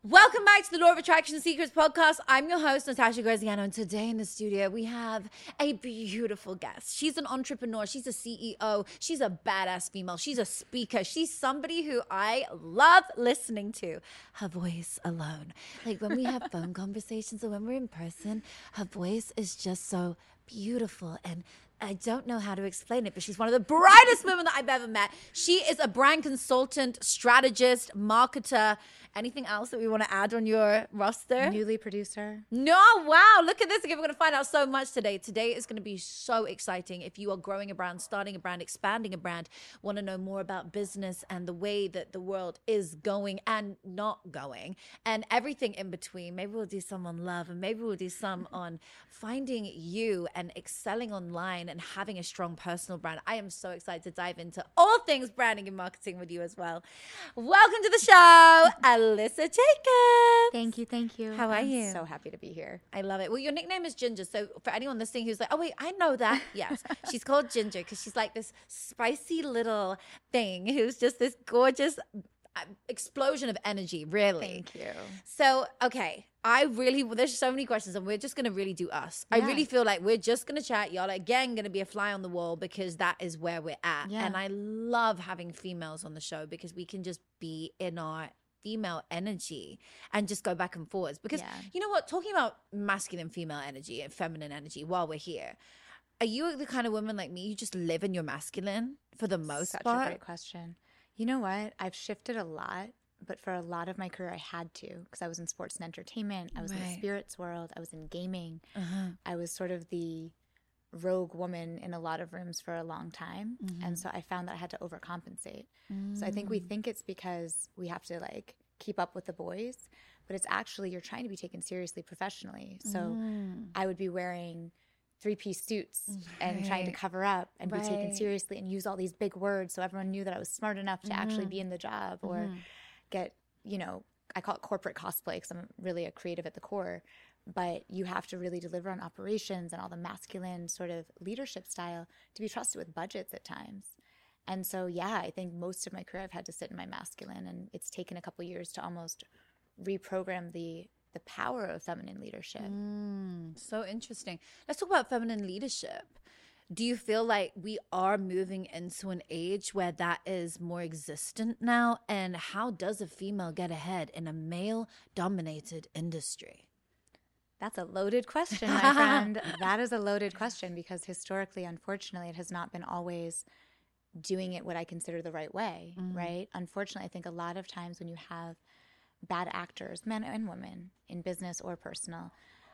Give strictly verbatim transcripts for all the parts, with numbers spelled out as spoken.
Welcome back to the Law of Attraction Secrets podcast. I'm your host, Natasha Graziano, and today in the studio we have a beautiful guest. She's an entrepreneur. She's a C E O. She's a badass female. She's a speaker. She's somebody who I love listening to. Her voice alone. Like when we have phone conversations or when we're in person, her voice is just so beautiful, and I don't know how to explain it, but she's one of the brightest women that I've ever met. She is a brand consultant, strategist, marketer. Anything else that we want to add on your roster? Newly producer. No, wow. Look at this. Again, we're going to find out so much today. Today is going to be so exciting. If you are growing a brand, starting a brand, expanding a brand, want to know more about business and the way that the world is going and not going and everything in between. Maybe we'll do some on love and maybe we'll do some on finding you and excelling online and having a strong personal brand. I am so excited to dive into all things branding and marketing with you as well. Welcome to the show, Alyssa Jacobs. Thank you, thank you. How are I'm you? so happy to be here. I love it. Well, your nickname is Ginger. So for anyone listening who's like, oh, wait, I know that. Yes. She's called Ginger because she's like this spicy little thing who's just this gorgeous explosion of energy, really. Thank you. So, okay. I really, well, there's so many questions and we're just going to really do us. Yeah. I really feel like we're just going to chat. Y'all are, again, going to be a fly on the wall because that is where we're at. Yeah. And I love having females on the show because we can just be in our female energy and just go back and forwards. Because yeah. you know what? Talking about masculine, female energy and feminine energy while we're here, are you the kind of woman like me, you just live in your masculine for the most Such part? Such a great question. You know what? I've shifted a lot. But for a lot of my career, I had to because I was in sports and entertainment. I was right. in the spirits world. I was in gaming. Uh-huh. I was sort of the rogue woman in a lot of rooms for a long time. Mm-hmm. And so I found that I had to overcompensate. Mm. So I think we think it's because we have to like keep up with the boys, but it's actually you're trying to be taken seriously professionally. So mm. I would be wearing three-piece suits right. and trying to cover up and right. be taken seriously and use all these big words so everyone knew that I was smart enough to mm-hmm. actually be in the job or mm-hmm. get, you know, I call it corporate cosplay because I'm really a creative at the core, but you have to really deliver on operations and all the masculine sort of leadership style to be trusted with budgets at times. And so, yeah, I think most of my career I've had to sit in my masculine, and it's taken a couple years to almost reprogram the the power of feminine leadership. Mm, so interesting. Let's talk about feminine leadership. Do you feel like we are moving into an age where that is more existent now? And how does a female get ahead in a male-dominated industry? That's a loaded question, my friend. That is a loaded question because historically, unfortunately, it has not been always doing it what I consider the right way, mm. right? Unfortunately, I think a lot of times when you have bad actors, men and women, in business or personal,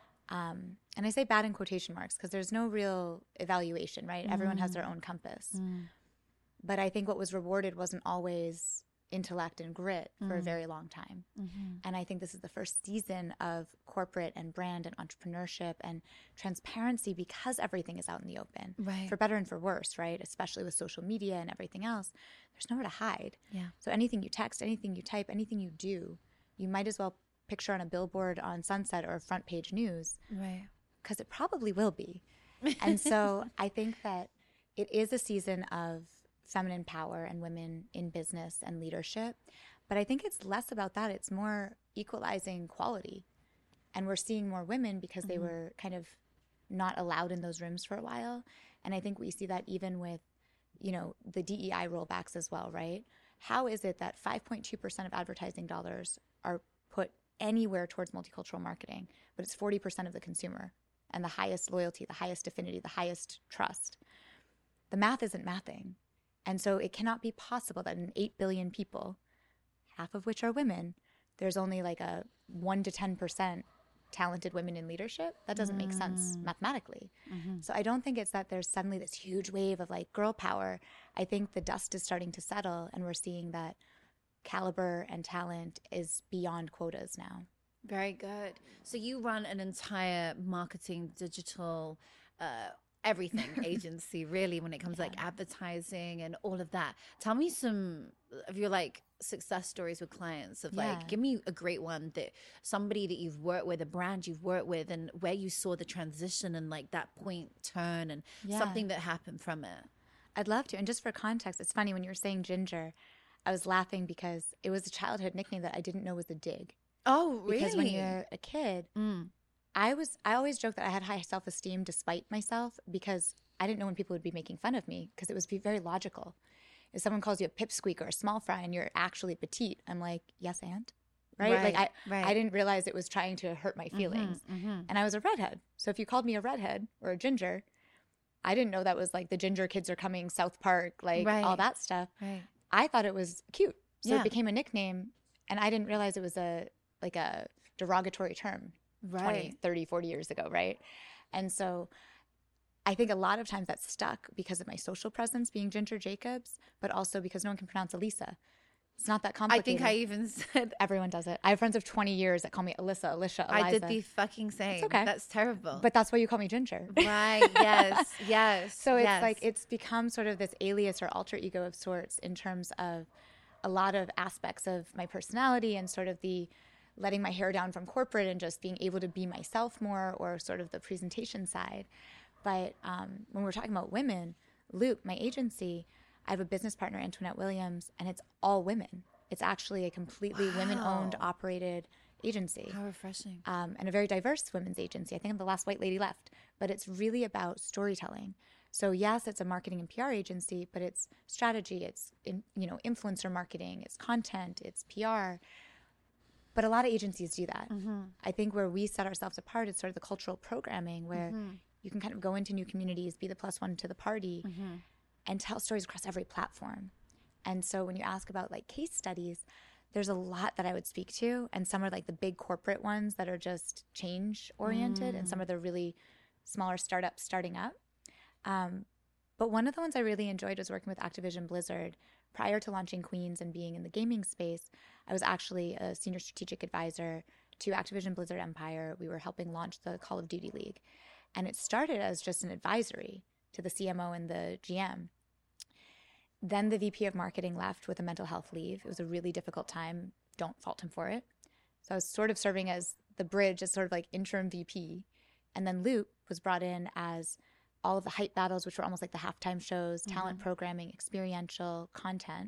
Um, and I say bad in quotation marks because there's no real evaluation, right? Mm. Everyone has their own compass. Mm. But I think what was rewarded wasn't always intellect and grit mm. for a very long time. Mm-hmm. And I think this is the first season of corporate and brand and entrepreneurship and transparency because everything is out in the open, right. for better and for worse, right? Especially with social media and everything else. There's nowhere to hide. Yeah. So anything you text, anything you type, anything you do, you might as well picture on a billboard on Sunset or front page news, right? Because it probably will be. And so I think that it is a season of feminine power and women in business and leadership. But I think it's less about that. It's more equalizing quality. And we're seeing more women because they mm-hmm. were kind of not allowed in those rooms for a while. And I think we see that even with, you know, the D E I rollbacks as well, right? How is it that five point two percent of advertising dollars are put anywhere towards multicultural marketing, but it's forty percent of the consumer and the highest loyalty, the highest affinity, the highest trust? The math isn't mathing. And so it cannot be possible that in eight billion people, half of which are women, there's only like a one to ten percent talented women in leadership. That doesn't mm. make sense mathematically. Mm-hmm. So I don't think it's that there's suddenly this huge wave of like girl power. I think the dust is starting to settle and we're seeing that caliber and talent is beyond quotas now. Very good. So you run an entire marketing, digital, uh, everything agency, really, when it comes yeah. to like advertising and all of that. Tell me some of your like success stories with clients of like, yeah. give me a great one that somebody that you've worked with, a brand you've worked with, and where you saw the transition and like that point turn and yeah. something that happened from it. I'd love to. And just for context, it's funny when you were saying Ginger, I was laughing because it was a childhood nickname that I didn't know was a dig. Oh, really? Because when you're a kid, Mm. I was I always joke that I had high self-esteem despite myself because I didn't know when people would be making fun of me because it was be very logical. If someone calls you a pipsqueak or a small fry and you're actually petite, I'm like, yes, and right? Right, Like I right. I didn't realize it was trying to hurt my feelings. Mm-hmm. And I was a redhead. So if you called me a redhead or a ginger, I didn't know that was like the ginger kids are coming, South Park, like all Right. that stuff. Right. I thought it was cute. So Yeah. it became a nickname and I didn't realize it was a like a derogatory term Right. twenty, thirty, forty years ago, right? And so I think a lot of times that's stuck because of my social presence being Ginger Jacobs, but also because no one can pronounce Elisa. It's not that I complicated. think I even said Everyone does it. I have friends of twenty years that call me Alyssa, Alicia, Eliza. I did the fucking same. okay. That's terrible. But that's why you call me Ginger. right. Yes. Yes. So it's yes. like it's become sort of this alias or alter ego of sorts in terms of a lot of aspects of my personality and sort of the letting my hair down from corporate and just being able to be myself more or sort of the presentation side. But um, when we're talking about women, Loop, my agency, I have a business partner, Antoinette Williams, and it's all women. It's actually a completely Wow. women-owned, operated agency. How refreshing. Um, and a very diverse women's agency. I think I'm the last white lady left. But it's really about storytelling. So yes, it's a marketing and P R agency, but it's strategy, it's in, you know, influencer marketing, it's content, it's P R. But a lot of agencies do that. Mm-hmm. I think where we set ourselves apart is sort of the cultural programming where Mm-hmm. you can kind of go into new communities, be the plus one to the party, Mm-hmm. and tell stories across every platform. And so when you ask about like case studies, there's a lot that I would speak to. And some are like the big corporate ones that are just change oriented, Mm. and some are the really smaller startups starting up. Um, but one of the ones I really enjoyed was working with Activision Blizzard. Prior to launching Queens and being in the gaming space, I was actually a senior strategic advisor to Activision Blizzard Empire. We were helping launch the Call of Duty League. And it started as just an advisory to the C M O and the G M. Then the V P of marketing left with a mental health leave. It was a really difficult time. Don't fault him for it. So I was sort of serving as the bridge, as sort of like interim V P. And then Loop was brought in as all of the hype battles, which were almost like the halftime shows, Mm-hmm. talent programming, experiential content.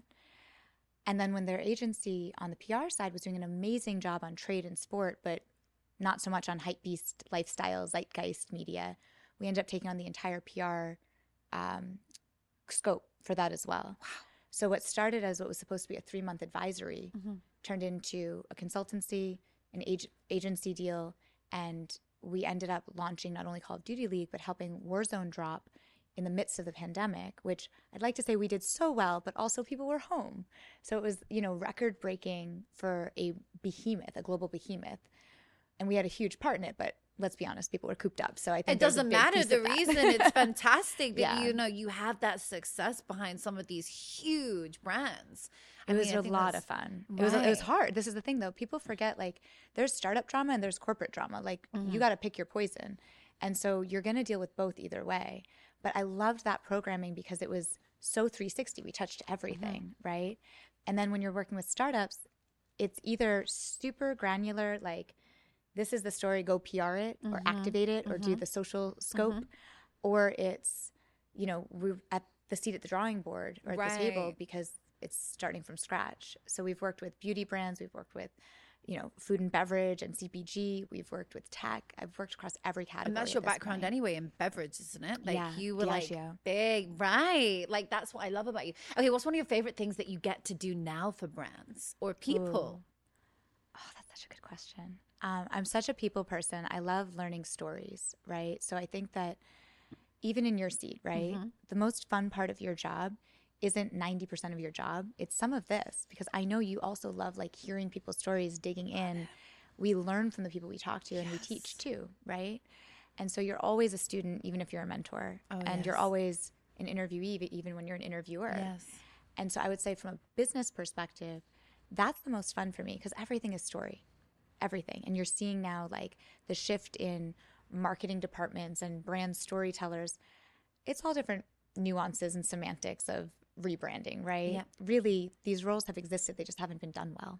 And then when their agency on the P R side was doing an amazing job on trade and sport, but not so much on hypebeast lifestyle, zeitgeist media, we ended up taking on the entire P R um, scope for that as well. Wow. So what started as what was supposed to be a three-month advisory Mm-hmm. turned into a consultancy, an ag- agency deal, and we ended up launching not only Call of Duty League, but helping Warzone drop in the midst of the pandemic, which I'd like to say we did so well, but also people were home. So it was, you know, record breaking for a behemoth, a global behemoth. And we had a huge part in it, but let's be honest, people were cooped up. So I think It there's a doesn't big matter piece the of that. reason. It's fantastic that Yeah. you know you have that success behind some of these huge brands. It I was mean, I a think lot that's- of fun. It was it was Right. hard. This is the thing though. People forget like there's startup drama and there's corporate drama. Like Mm-hmm. you got to pick your poison. And so you're going to deal with both either way. But I loved that programming because it was so three sixty. We touched everything, Mm-hmm. right? And then when you're working with startups, it's either super granular like this is the story, go P R it or Mm-hmm. activate it or do the social scope, or it's, you know, we're at the seat at the drawing board or at the table Right. because it's starting from scratch. So we've worked with beauty brands, we've worked with, you know, food and beverage and C P G, we've worked with tech. I've worked across every category. And that's at your this background point. anyway in beverage, isn't it? Like Yeah, you were like Diageo. big, right? Like that's what I love about you. Okay, what's one of your favorite things that you get to do now for brands or people? Oh, that's such a good question. Um, I'm such a people person. I love learning stories, right? So I think that even in your seat, right, Mm-hmm. the most fun part of your job isn't ninety percent of your job. It's some of this because I know you also love like hearing people's stories, digging in. We learn from the people we talk to and we teach too, right? And so you're always a student, even if you're a mentor. Oh, and you're yes. always an interviewee, even when you're an interviewer. Yes. And so I would say from a business perspective, that's the most fun for me because everything is story, everything. And you're seeing now like the shift in marketing departments and brand storytellers. It's all different nuances and semantics of rebranding, right? Yeah. Really, these roles have existed. They just haven't been done well.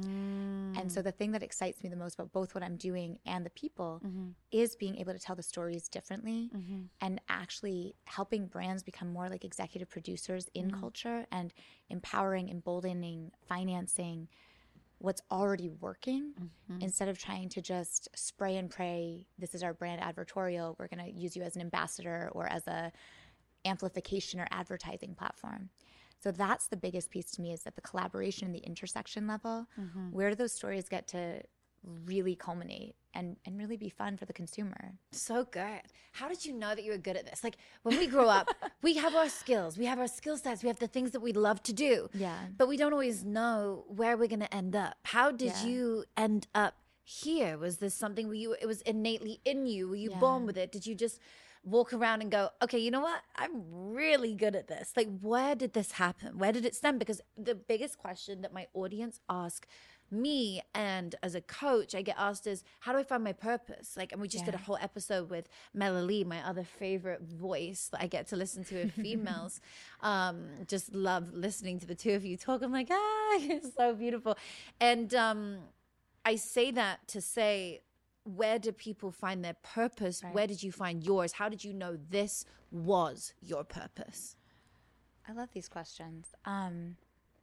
Mm. And so the thing that excites me the most about both what I'm doing and the people Mm-hmm. is being able to tell the stories differently Mm-hmm. and actually helping brands become more like executive producers in Mm-hmm. culture and empowering, emboldening, financing what's already working Mm-hmm. instead of trying to just spray and pray. This is our brand advertorial. We're going to use you as an ambassador or as a amplification or advertising platform. So that's the biggest piece to me, is that the collaboration and the intersection level, Mm-hmm. where do those stories get to really culminate and, and really be fun for the consumer? So good. How did you know that you were good at this? Like when we grow up, we have our skills, we have our skill sets, we have the things that we love to do. Yeah. But we don't always know where we're going to end up. How did Yeah. you end up here? Was this something where you, it was innately in you? Were you Yeah. born with it? Did you just walk around and go, okay, you know what? I'm really good at this. Like, where did this happen? Where did it stem? Because the biggest question that my audience ask me, and as a coach I get asked, is how do I find my purpose? Like, and we just Yeah. did a whole episode with Melanie, my other favorite voice that I get to listen to with females. um just love listening to the two of you talk. I'm like, ah, it's so beautiful. And um I say that to say, where do people find their purpose? Right. Where did you find yours? How did you know this was your purpose? I love these questions. Um,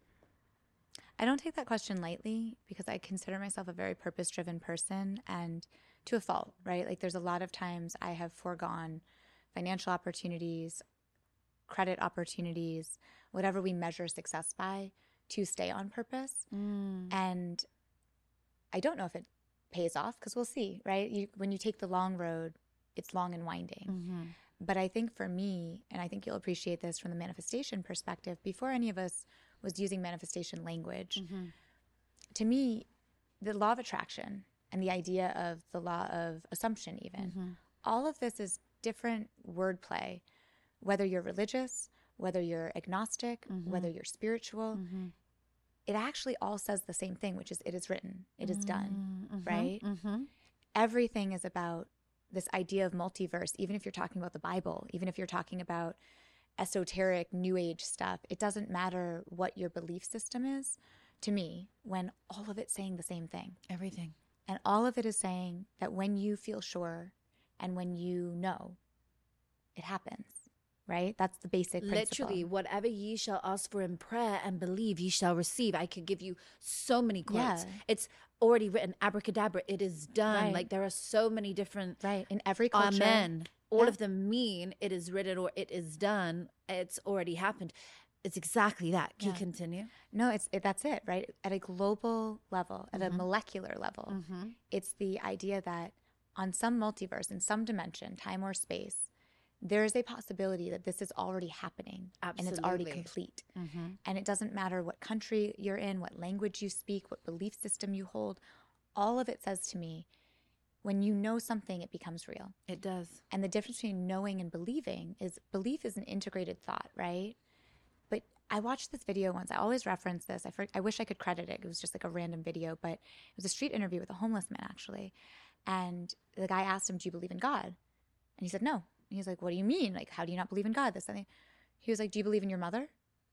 I don't take that question lightly, because I consider myself a very purpose-driven person, and to a fault, right? Like, there's a lot of times I have foregone financial opportunities, credit opportunities, whatever we measure success by, to stay on purpose. Mm. And I don't know if it pays off, because we'll see, right? You, when you take the long road, it's long and winding. Mm-hmm. But I think for me, and I think you'll appreciate this from the manifestation perspective, before any of us was using manifestation language, Mm-hmm. to me, the law of attraction and the idea of the law of assumption, even, Mm-hmm. all of this is different wordplay, whether you're religious, whether you're agnostic, Mm-hmm. whether you're spiritual. Mm-hmm. It actually all says the same thing, which is it is written, it is done, Mm-hmm. right? Mm-hmm. Everything is about this idea of multiverse. Even if you're talking about the Bible, even if you're talking about esoteric new age stuff, it doesn't matter what your belief system is, to me, when all of it's saying the same thing. Everything. And all of it is saying that when you feel sure and when you know, it happens, right? That's the basic principle. Literally, whatever ye shall ask for in prayer and believe, ye shall receive. I could give you so many quotes. Yeah. It's already written, abracadabra, it is done. Right. Like, there are so many different Right. In every culture. amen. All Yeah. of them mean it is written or it is done. It's already happened. It's exactly that. Can you Yeah. continue? No, it's it, that's it, right? At a global level, at a molecular level, Mm-hmm. it's the idea that on some multiverse, in some dimension, time or space, there is a possibility that this is already happening and it's already Absolutely. complete. Mm-hmm. And it doesn't matter what country you're in, what language you speak, what belief system you hold. All of it says to me, when you know something, it becomes real. It does. And the difference between knowing and believing is belief is an integrated thought, right? But I watched this video once. I always reference this. I, for, I wish I could credit it. It was just like a random video, but it was a street interview with a homeless man, actually. And the guy asked him, do you believe in God? And he said, no. And he's like, what do you mean? Like, how do you not believe in God? This, something. He was like, do you believe in your mother?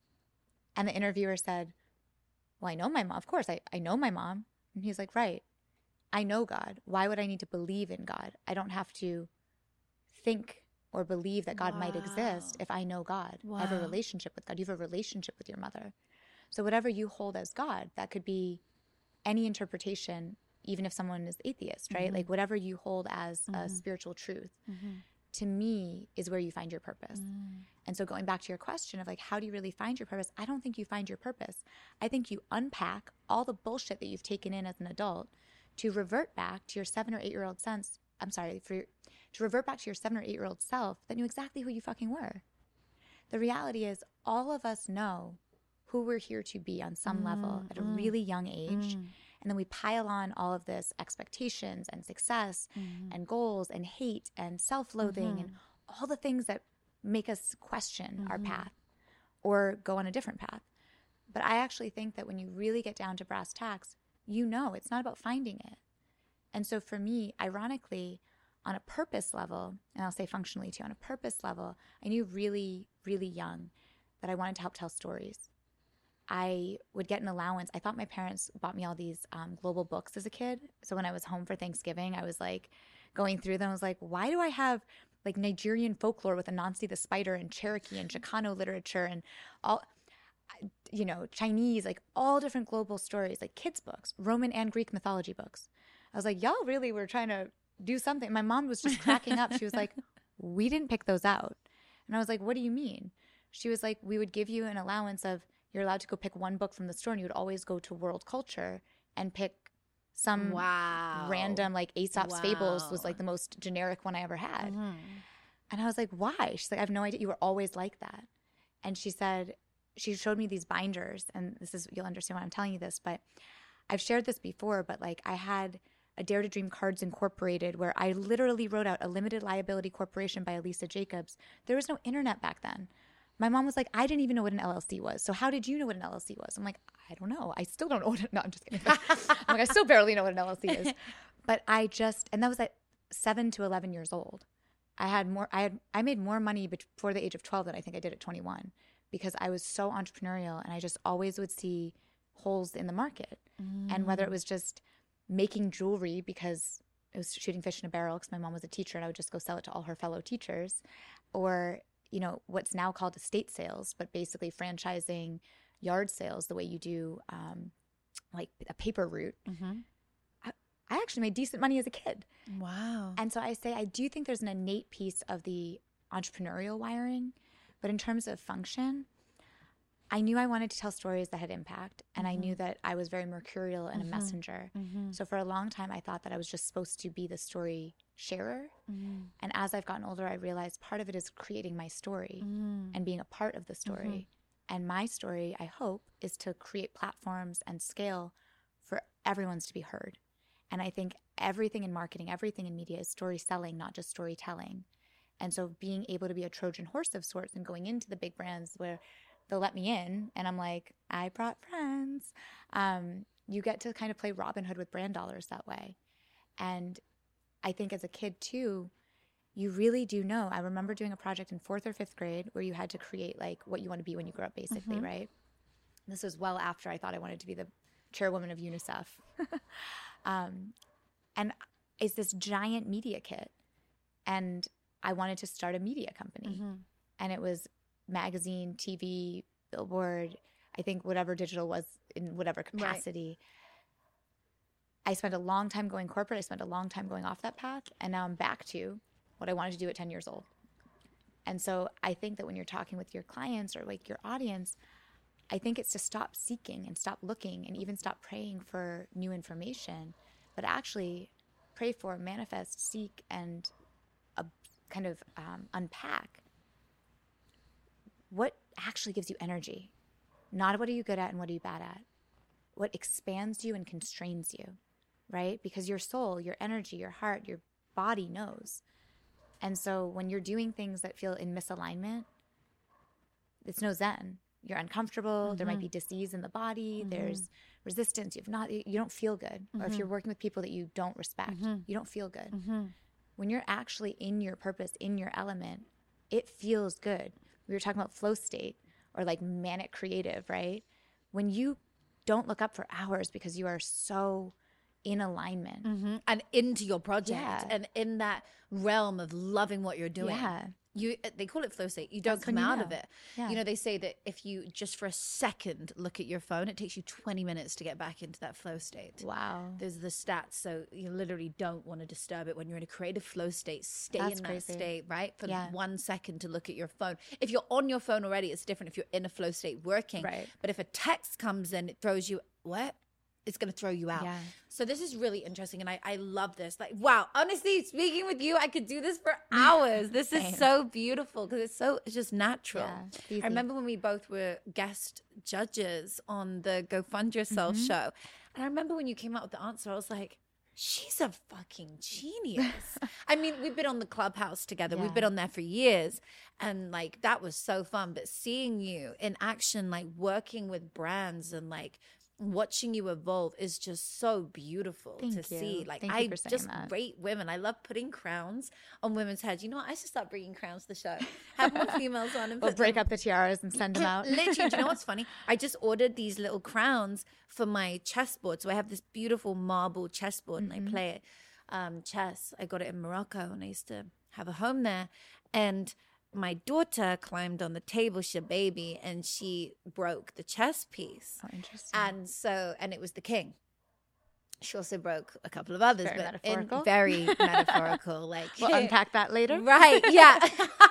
And the interviewer said, well, I know my mom. Of course, I, I know my mom. And he's like, right. I know God. Why would I need to believe in God? I don't have to think or believe that God might exist Wow. if I know God. I have a Wow. relationship with God. You have a relationship with your mother. So whatever you hold as God, that could be any interpretation, even if someone is atheist, right? Mhm. Like whatever you hold as a Mhm. spiritual truth, Mm-hmm. to me, is where you find your purpose. Mm. And so going back to your question of like, how do you really find your purpose? I don't think you find your purpose. I think you unpack all the bullshit that you've taken in as an adult to revert back to your seven or eight year old sense. I'm sorry, for your, to revert back to your seven or eight year old self that knew exactly who you fucking were. The reality is all of us know who we're here to be on some level at a mm, really young age. Mm. And then we pile on all of this expectations and success Mhm. and goals and hate and self-loathing and all the things that make us question our Mhm. path or go on a different path. But I actually think that when you really get down to brass tacks, you know it's not about finding it. And so for me, ironically, on a purpose level, and I'll say functionally too, on a purpose level, I knew really, really young that I wanted to help tell stories. I would get an allowance. I thought my parents bought me all these um, global books as a kid. So when I was home for Thanksgiving, I was like going through them. I was like, why do I have like Nigerian folklore with Anansi the spider and Cherokee and Chicano literature and all? you know, Chinese, like all different global stories, like kids' books, Roman and Greek mythology books. I was like, y'all really were trying to do something. My mom was just cracking up. She was like, we didn't pick those out. And I was like, what do you mean? She was like, we would give you an allowance of, you're allowed to go pick one book from the store, and you would always go to World Culture and pick some wow. random, like Aesop's wow. Fables was like the most generic one I ever had. Mm-hmm. And I was like, why? She's like, I have no idea. You were always like that. And she said, she showed me these binders, and this is, you'll understand why I'm telling you this, but I've shared this before, but like I had a Dare to Dream Cards Incorporated where I literally wrote out a limited liability corporation by Elisa Jacobs. There was no internet back then. My mom was like, I didn't even know what an L L C was. So how did you know what an L L C was? I'm like, I don't know. I still don't know what it, no, I'm just kidding. I'm like, I still barely know what an L L C is. But I just, and that was at seven to eleven years old. I had more, I had, I made more money before the age of twelve than I think I did at twenty-one. Because I was so entrepreneurial, and I just always would see holes in the market. Mm. And whether it was just making jewelry because it was shooting fish in a barrel because my mom was a teacher and I would just go sell it to all her fellow teachers, or, you know, what's now called estate sales, but basically franchising yard sales the way you do um, like a paper route. Mm-hmm. I, I actually made decent money as a kid. Wow. And so I say I do think there's an innate piece of the entrepreneurial wiring. But in terms of function, I knew I wanted to tell stories that had impact. And mm-hmm. I knew that I was very mercurial and mm-hmm. a messenger. Mm-hmm. So for a long time, I thought that I was just supposed to be the story sharer. Mm-hmm. And as I've gotten older, I realized part of it is creating my story mm-hmm. and being a part of the story. Mm-hmm. And my story, I hope, is to create platforms and scale for everyone's to be heard. And I think everything in marketing, everything in media is story selling, not just storytelling. And so being able to be a Trojan horse of sorts and going into the big brands where they'll let me in and I'm like, I brought friends. Um, you get to kind of play Robin Hood with brand dollars that way. And I think as a kid too, you really do know. I remember doing a project in fourth or fifth grade where you had to create like what you want to be when you grow up, basically, mm-hmm. right? This was well after I thought I wanted to be the chairwoman of UNICEF. um, and it's this giant media kit. And I wanted to start a media company. Mm-hmm. And it was magazine, T V, billboard, I think whatever digital was in whatever capacity. Right. I spent a long time going corporate. I spent a long time going off that path. And now I'm back to what I wanted to do at ten years old. And so I think that when you're talking with your clients or like your audience, I think it's to stop seeking and stop looking and even stop praying for new information, but actually pray for, manifest, seek, and kind of um, unpack what actually gives you energy. Not what are you good at and what are you bad at. What expands you and constrains you, right? Because your soul, your energy, your heart, your body knows. And so when you're doing things that feel in misalignment, it's no zen. You're uncomfortable. Mm-hmm. There might be disease in the body. Mm-hmm. There's resistance. You have not. You don't feel good. Mm-hmm. Or if you're working with people that you don't respect, mm-hmm. you don't feel good. Mm-hmm. When you're actually in your purpose, in your element, it feels good. We were talking about flow state or like manic creative, right? When you don't look up for hours because you are so in alignment. Mm-hmm. And into your project yeah. and in that realm of loving what you're doing. Yeah. You, they call it flow state. You don't That's come you out know. of it. Yeah. You know, they say that if you just for a second look at your phone, it takes you twenty minutes to get back into that flow state. Wow. There's the stats. So you literally don't want to disturb it. When you're in a creative flow state, stay That's in crazy. that state, right? For yeah. one second to look at your phone. If you're on your phone already, it's different if you're in a flow state working. Right. But if a text comes in, it throws you, what? It's going to throw you out. Yeah. So this is really interesting. And I, I love this. Like, wow, honestly, speaking with you, I could do this for hours. This is so beautiful because it's so, it's just natural. Yeah, I remember when we both were guest judges on the Go Fund Yourself mm-hmm. show. And I remember when you came out with the answer, I was like, she's a fucking genius. I mean, we've been on the Clubhouse together. Yeah. We've been on there for years. And like, that was so fun. But seeing you in action, like working with brands and like, watching you evolve is just so beautiful Thank to you. see. Like Thank I you for saying just that. rate women. I love putting crowns on women's heads. You know what? I should start bringing crowns to the show. Have more females on and we'll put break them. up the tiaras and send them out. Literally, do you know what's funny? I just ordered these little crowns for my chessboard. So I have this beautiful marble chessboard mm-hmm. and I play it um, chess. I got it in Morocco and I used to have a home there. And my daughter climbed on the table, she a baby, and she broke the chess piece. Oh, interesting. And so, and it was the king. She also broke a couple of others, Very but metaphorical. in very metaphorical. Like We'll unpack that later. Right? Yeah.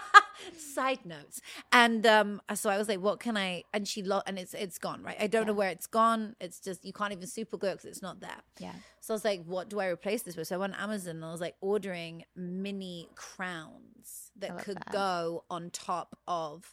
Side notes. And um, so I was like, "What can I?" And she lo- and it's it's gone. Right? I don't know Yeah. where it's gone. It's just you can't even super glue it because it's not there. Yeah. So I was like, "What do I replace this with?" So I went on Amazon and I was like ordering mini crowns I that love could that. go on top of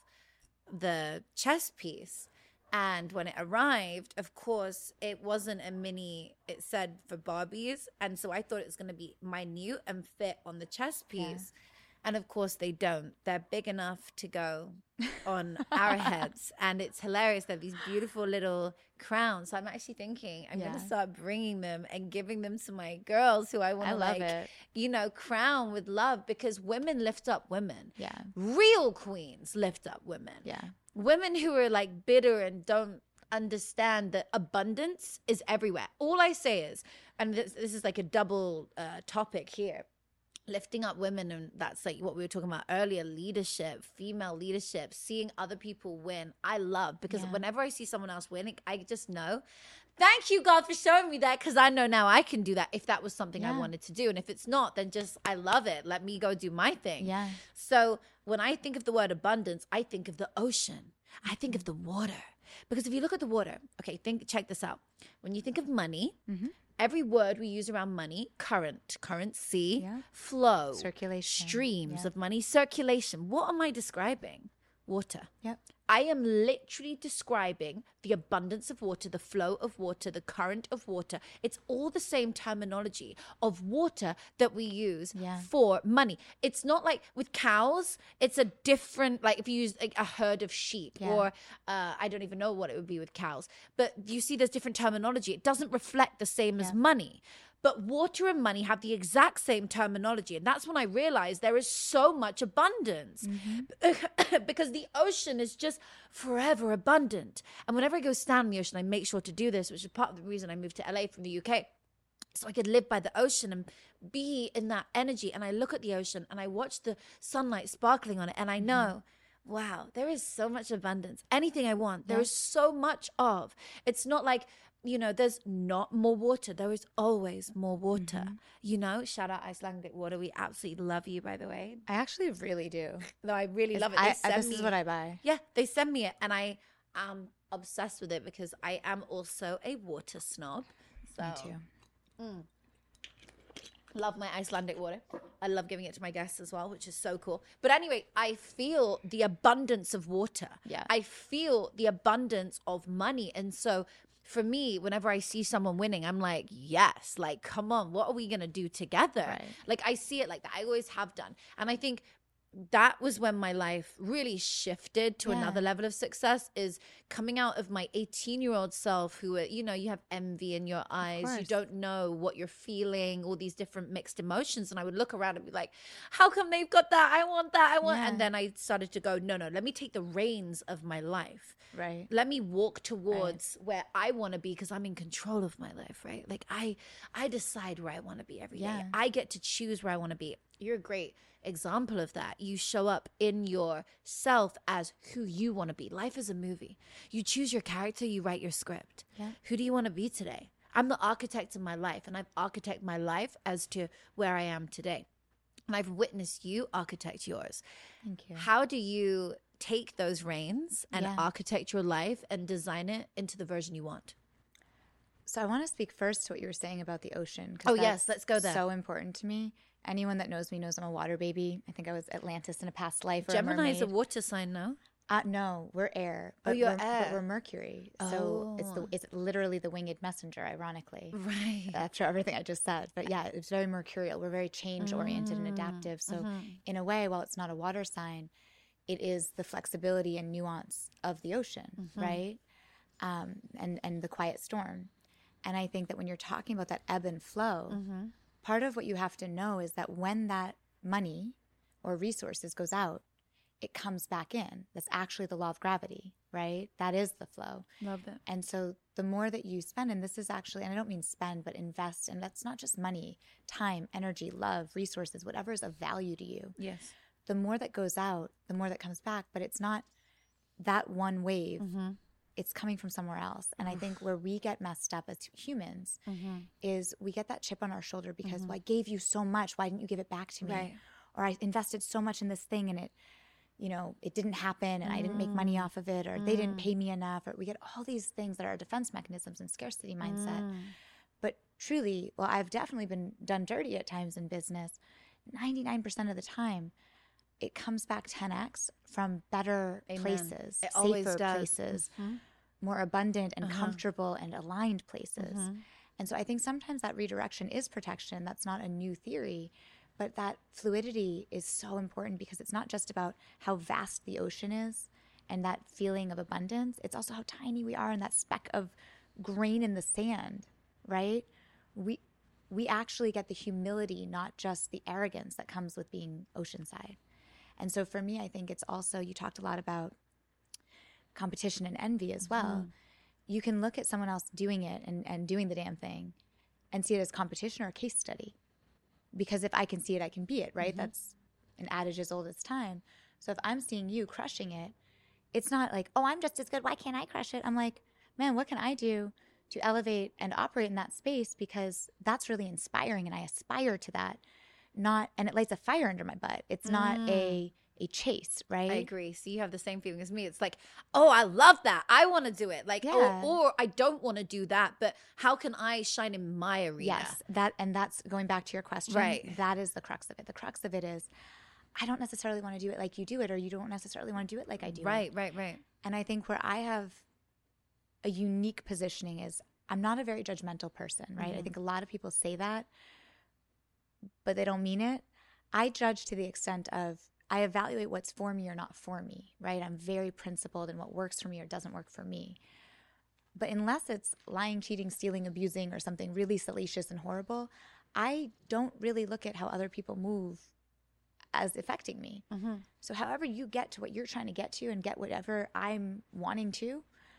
the chess piece. And when it arrived, of course, it wasn't a mini, it said for Barbies. And so I thought it was going to be minute and fit on the chess piece. Yeah. And of course, they don't. They're big enough to go on our heads. And it's hilarious. They have these beautiful little crowns. So I'm actually thinking I'm Yeah. going to start bringing them and giving them to my girls who I want I to, love like, it. you know, crown with love, because women lift up women. Yeah. Real queens lift up women. Yeah. Women who are like bitter and don't understand that abundance is everywhere. All I say is, and this, this is like a double uh, topic here, lifting up women, and that's like what we were talking about earlier, leadership, female leadership, seeing other people win. I love, because Yeah. whenever I see someone else winning, I just know, thank you, God, for showing me that, because I know now I can do that if that was something I Yeah. wanted to do. And if it's not, then just, I love it. Let me go do my thing. Yeah. So when I think of the word abundance, I think of the ocean. I think of the water. Because if you look at the water, okay, think, check this out. When you think of money, Mhm. every word we use around money, current, currency, Yeah. flow, Circulation. streams Yeah. of money, circulation. What am I describing? Water. Yep. I am literally describing the abundance of water, the flow of water, the current of water. It's all the same terminology of water that we use Yeah. for money. It's not like with cows, it's a different, like if you use like a herd of sheep, Yeah. or uh, I don't even know what it would be with cows, but you see there's different terminology. It doesn't reflect the same as Yeah. money. But water and money have the exact same terminology. And that's when I realized there is so much abundance. Mm-hmm. Because the ocean is just forever abundant. And whenever I go stand in the ocean, I make sure to do this, which is part of the reason I moved to L A from the U K. So I could live by the ocean and be in that energy. And I look at the ocean and I watch the sunlight sparkling on it. And I know, wow, there is so much abundance. Anything I want, there Yeah. is so much of. It's not like, you know, there's not more water. There is always more water. Mm-hmm. You know, shout out Icelandic Water. We absolutely love you, by the way. I actually really do. No, I really love it. They I, I, send this me is what I buy. Yeah, they send me it, and I am obsessed with it because I am also a water snob. So Me too. love my Icelandic water. I love giving it to my guests as well, which is so cool. But anyway, I feel the abundance of water. Yeah. I feel the abundance of money. And so for me, whenever I see someone winning, I'm like, yes, like, come on, what are we going to do together? Right. Like, I see it like that. I always have done. And I think that was when my life really shifted to Yeah. another level of success, is coming out of my eighteen year old self who, you know, you have envy in your eyes. You course. don't know what you're feeling, all these different mixed emotions. And I would look around and be like, how come they've got that? I want that. I want. Yeah. And then I started to go, no, no, let me take the reins of my life. Right. Let me walk towards where I want to be, because I'm in control of my life, right? Like I, I decide where I want to be every day. Yeah. I get to choose where I want to be. You're a great example of that. You show up in yourself as who you want to be. Life is a movie. You choose your character, you write your script. Yeah. Who do you want to be today? I'm the architect of my life, and I've architected my life as to where I am today. And I've witnessed you architect yours. Thank you. How do you take those reins and Yeah. architect your life and design it into the version you want? So I want to speak first to what you were saying about the ocean. 'cause Oh, yes, that's let's go there. So important to me. Anyone that knows me knows I'm a water baby. I think I was Atlantis in a past life. Or a Gemini is a mermaid. water sign, no? Uh, no, we're air. Oh, But you're we're, air. But we're Mercury. So it's the Oh. it's literally the winged messenger, ironically. Right. After everything I just said. But yeah, it's very mercurial. We're very change oriented Mm, and adaptive. So mm-hmm. in a way, while it's not a water sign, it is the flexibility and nuance of the ocean, Mm-hmm. right? Um, and and the quiet storm. And I think that when you're talking about that ebb and flow, Mm-hmm. part of what you have to know is that when that money or resources goes out, it comes back in. That's actually the law of gravity, right? That is the flow. Love it. And so the more that you spend, and this is actually, and I don't mean spend, but invest, and that's not just money, time, energy, love, resources, whatever is of value to you. Yes. the more that goes out, the more that comes back. But it's not that one wave. Mm-hmm. It's coming from somewhere else. And I think where we get messed up as humans mm-hmm. is we get that chip on our shoulder because, mm-hmm. well, I gave you so much. Why didn't you give it back to me? Right. Or I invested so much in this thing and it, you know, it didn't happen and mm. I didn't make money off of it, or mm. they didn't pay me enough, or we get all these things that are defense mechanisms and scarcity mindset. Mm. But truly, well, I've definitely been done dirty at times in business. ninety-nine percent of the time, it comes back ten x from better Amen. places, it safer places, mm-hmm. more abundant and uh-huh. comfortable and aligned places. Mm-hmm. And so I think sometimes that redirection is protection. That's not a new theory. But that fluidity is so important because it's not just about how vast the ocean is and that feeling of abundance. It's also how tiny we are in that speck of grain in the sand, right? We we actually get the humility, not just the arrogance that comes with being oceanside. And so for me, I think it's also, you talked a lot about competition and envy as well. Mm-hmm. You can look at someone else doing it and, and doing the damn thing and see it as competition or a case study. Because if I can see it, I can be it, right? Mm-hmm. That's an adage as old as time. So if I'm seeing you crushing it, it's not like, oh, I'm just as good. Why can't I crush it? I'm like, man, what can I do to elevate and operate in that space? Because that's really inspiring and I aspire to that. Not, and it lights a fire under my butt. It's not mm. a a chase, right? I agree. So you have the same feeling as me. It's like, oh, I love that. I want to do it. Like, yeah. or, or I don't want to do that, but how can I shine in my arena? Yes, that, and that's going back to your question. Right. That is the crux of it. The crux of it is, I don't necessarily want to do it like you do it, or you don't necessarily want to do it like I do right, it. Right, right, right. And I think where I have a unique positioning is I'm not a very judgmental person, right? Mm-hmm. I think a lot of people say that, but they don't mean it. I judge to the extent of, I evaluate what's for me or not for me, right? I'm very principled in what works for me or doesn't work for me. But unless it's lying, cheating, stealing, abusing, or something really salacious and horrible, I don't really look at how other people move as affecting me. Mm-hmm. So however you get to what you're trying to get to and get whatever I'm wanting to,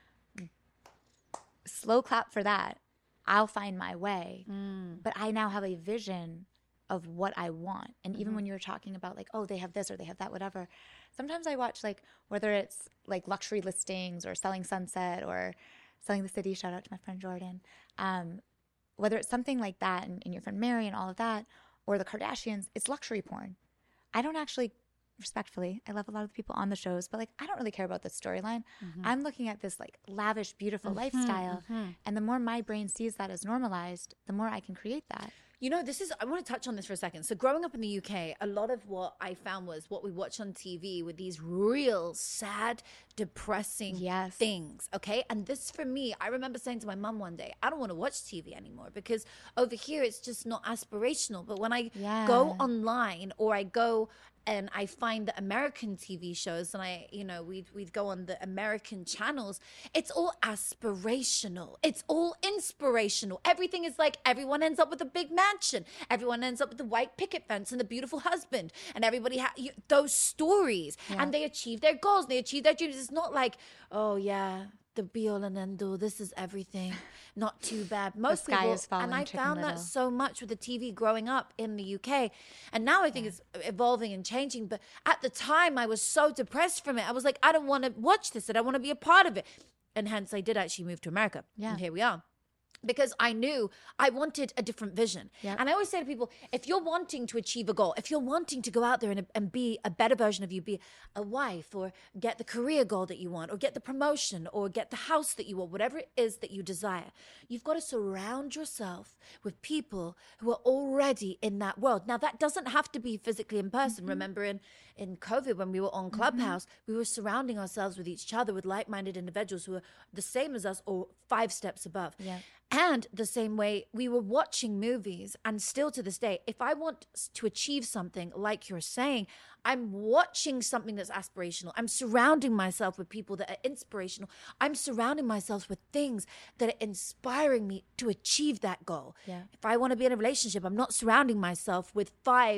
slow clap for that. I'll find my way. Mm. But I now have a vision of what I want. And even mm-hmm. when you were talking about like, oh, they have this or they have that, whatever. Sometimes I watch like, whether it's like luxury listings or Selling Sunset or Selling the City, shout out to my friend Jordan. Um, whether it's something like that and, and your friend Mary and all of that, or the Kardashians, it's luxury porn. I don't actually, respectfully, I love a lot of the people on the shows, but like, I don't really care about the storyline. Mm-hmm. I'm looking at this like lavish, beautiful mm-hmm, lifestyle. Mm-hmm. And the more my brain sees that as normalized, the more I can create that. You know, this is, I want to touch on this for a second. So growing up in the U K, a lot of what I found was what we watch on T V with these real sad, depressing yes. things. Okay. And this for me, I remember saying to my mum one day, I don't want to watch T V anymore because over here it's just not aspirational. But when I yeah. go online or I go and I find the American T V shows and I, you know, we'd, we'd go on the American channels. It's all aspirational. It's all inspirational. Everything is like everyone ends up with a big mansion. Everyone ends up with the white picket fence and the beautiful husband. And everybody has those stories yeah. and they achieve their goals. And they achieve their dreams. It's not like, oh yeah, the be all and end all. This is everything. Not too bad. Most the sky people, is falling, and I found little. that so much with the T V growing up in the U K, and now I think yeah. it's evolving and changing. But at the time, I was so depressed from it. I was like, I don't want to watch this. I don't want to be a part of it, and hence I did actually move to America. Yeah, and here we are. Because I knew I wanted a different vision. Yep. And I always say to people, if you're wanting to achieve a goal, if you're wanting to go out there and, and be a better version of you, be a wife or get the career goal that you want or get the promotion or get the house that you want, whatever it is that you desire, you've got to surround yourself with people who are already in that world. Now, that doesn't have to be physically in person. Mm-hmm. Remember in, in COVID when we were on Clubhouse, mm-hmm. we were surrounding ourselves with each other, with like-minded individuals who are the same as us or five steps above. Yeah. And the same way we were watching movies, and still to this day, if I want to achieve something like you're saying, I'm watching something that's aspirational. I'm surrounding myself with people that are inspirational. I'm surrounding myself with things that are inspiring me to achieve that goal. Yeah. If I want to be in a relationship, I'm not surrounding myself with five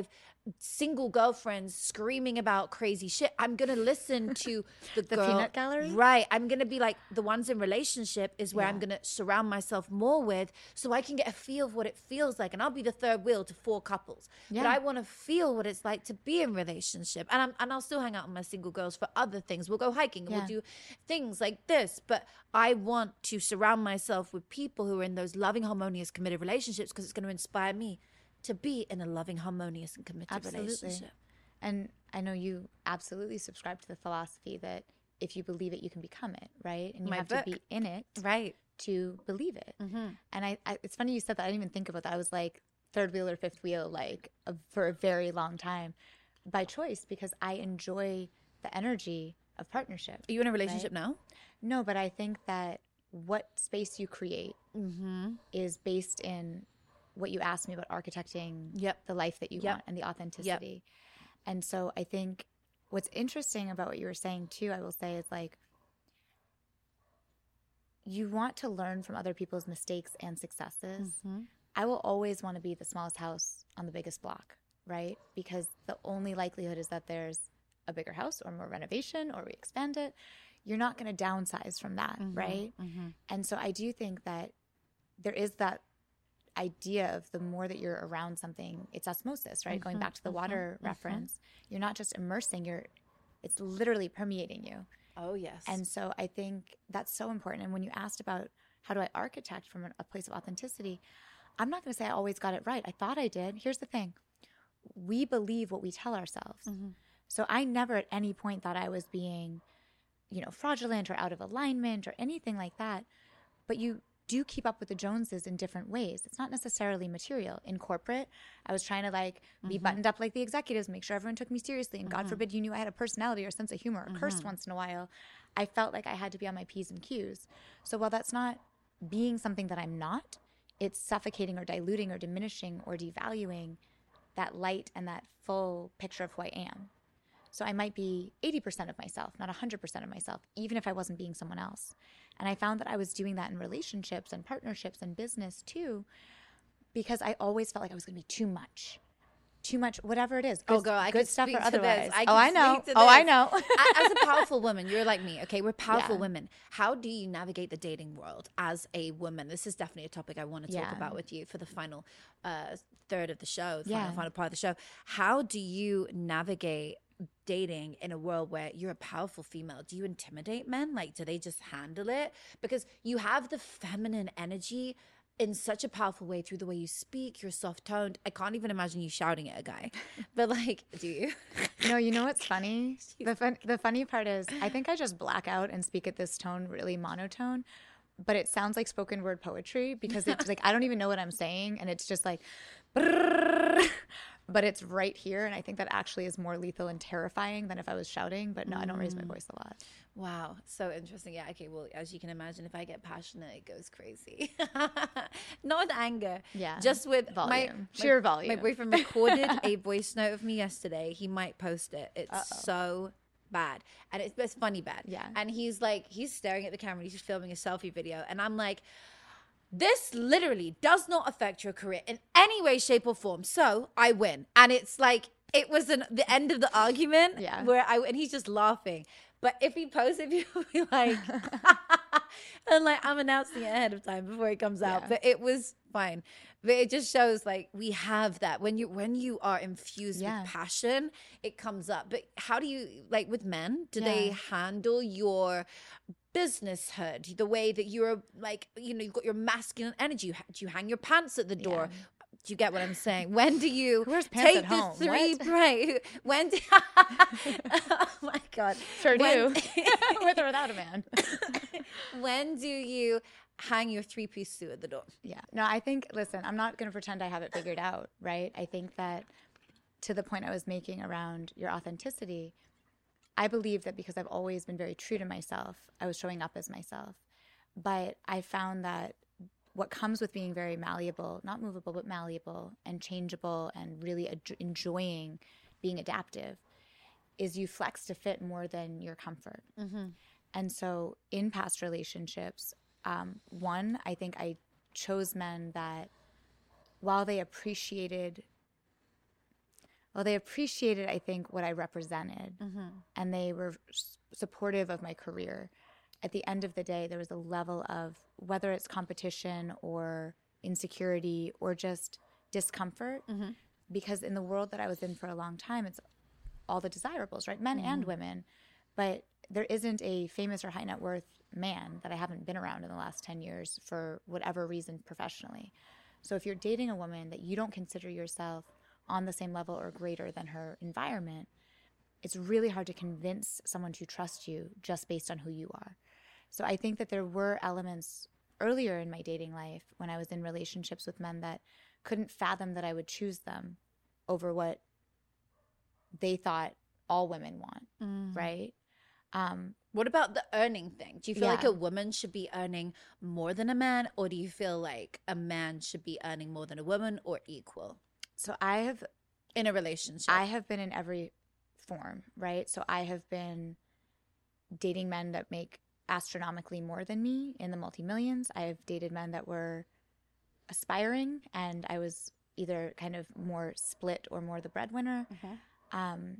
single girlfriends screaming about crazy shit. I'm gonna listen to the, The girl, peanut gallery? right? I'm gonna be like, the ones in relationship is where Yeah. I'm gonna surround myself more with, so I can get a feel of what it feels like. And I'll be the third wheel to four couples, Yeah. but I want to feel what it's like to be in relationship. And I'm and I'll still hang out with my single girls for other things. We'll go hiking and Yeah. we'll do things like this, but I want to surround myself with people who are in those loving, harmonious, committed relationships, because it's going to inspire me to be in a loving, harmonious, and committed Absolutely. relationship. And I know you absolutely subscribe to the philosophy that if you believe it, you can become it, right? And you My have book. to be in it Right. to believe it. Mm-hmm. And I, I, it's funny you said that. I didn't even think about that. I was like third wheel or fifth wheel, like a, for a very long time by choice, because I enjoy the energy of partnership. Are you in a relationship now? No, but I think that what space you create Mm-hmm. is based in what you asked me about architecting Yep. the life that you Yep. want and the authenticity. And so I think what's interesting about what you were saying too, I will say, is like, you want to learn from other people's mistakes and successes. Mm-hmm. I will always want to be the smallest house on the biggest block, right? Because the only likelihood is that there's a bigger house or more renovation or we expand it. You're not going to downsize from that, Mm-hmm. right? Mm-hmm. And so I do think that there is that idea of the more that you're around something, it's osmosis, right? Going Mhm, back to the mhm, water mhm. reference, you're not just immersing, you're it's literally permeating you. Oh, yes. And so I think that's so important. And when you asked about how do I architect from a place of authenticity, I'm not going to say I always got it right. I thought I did. Here's the thing. We believe what we tell ourselves. Mm-hmm. So I never at any point thought I was being, you know, fraudulent or out of alignment or anything like that. But you do keep up with the Joneses in different ways. It's not necessarily material. In corporate, I was trying to like be Mm-hmm. buttoned up like the executives, make sure everyone took me seriously. And God Mhm. forbid you knew I had a personality or a sense of humor or cursed Mhm. once in a while. I felt like I had to be on my P's and Q's. So while that's not being something that I'm not, it's suffocating or diluting or diminishing or devaluing that light and that full picture of who I am. So I might be eighty percent of myself, not one hundred percent of myself, even if I wasn't being someone else. And I found that I was doing that in relationships and partnerships and business too, because I always felt like I was going to be too much. Too much, whatever it is. Good, Oh, girl, I good could stuff speak or to this. otherwise. I oh, could I know. speak to Oh, I this. know. A- As a powerful woman, you're like me, okay? We're powerful Yeah. women. How do you navigate the dating world as a woman? This is definitely a topic I want to talk Yeah. about with you for the final uh, third of the show, the Yeah. final, final part of the show. How do you navigate dating in a world where you're a powerful female? Do you intimidate men? Like, do they just handle it? Because you have the feminine energy in such a powerful way through the way you speak, you're soft toned. I can't even imagine you shouting at a guy. But like, do you? No, you know what's funny? The fun, the funny part is I think I just black out and speak at this tone really monotone, but it sounds like spoken word poetry because it's like I don't even know what I'm saying and it's just like but it's right here, and I think that actually is more lethal and terrifying than if I was shouting. But no, I don't raise my voice a lot. Wow, so interesting. Yeah, okay, well, as you can imagine, if I get passionate, it goes crazy. Not with anger. Yeah, Just with volume. my Sheer my, volume. My boyfriend recorded a voice note of me yesterday. He might post it. It's Uh-oh. so bad. And it's, it's funny bad. Yeah. And he's like, he's staring at the camera. He's just filming a selfie video. And I'm like, this literally does not affect your career in any way, shape, or form. So I win. And it's like, it was an, the end of the argument Yeah. where I, and he's just laughing. But if he posts it, people will be like, and like, I'm announcing it ahead of time before it comes out. Yeah. But it was fine. But it just shows like we have that when you when you are infused Yeah. with passion, it comes up. But how do you like with men? Do they Yeah. handle your business hood the way that you're like, you know, you've got your masculine energy? Do you hang your pants at the door? Yeah. Do you get what I'm saying? When do you Who wears pants take at the home? three What? right? When do oh my god, Sure When- do. With or without a man. when do you hang your three piece suit at the door? Yeah. No, I think, listen, I'm not going to pretend I have it figured out, right? I think that to the point I was making around your authenticity, I believe that because I've always been very true to myself, I was showing up as myself. But I found that what comes with being very malleable, not movable, but malleable and changeable and really ad- enjoying being adaptive is you flex to fit more than your comfort. Mm-hmm. And so in past relationships, um, one, I think I chose men that while they appreciated, well, they appreciated, I think, what I represented, mm-hmm. and they were s- supportive of my career. At the end of the day, there was a level of, whether it's competition or insecurity or just discomfort, mm-hmm. because in the world that I was in for a long time, it's all the desirables, right? Men mm-hmm. and women. But there isn't a famous or high net worth man that I haven't been around in the last ten years for whatever reason professionally. So if you're dating a woman that you don't consider yourself on the same level or greater than her environment, it's really hard to convince someone to trust you just based on who you are. So I think that there were elements earlier in my dating life when I was in relationships with men that couldn't fathom that I would choose them over what they thought all women want, mm. right? Um, what about the earning thing? Do you feel yeah. like a woman should be earning more than a man, or do you feel like a man should be earning more than a woman, or equal? So I have, in a relationship, I have been in every form, right? So I have been dating men that make astronomically more than me in the multi-millions. I have dated men that were aspiring, and I was either kind of more split or more the breadwinner. Mm-hmm. Um,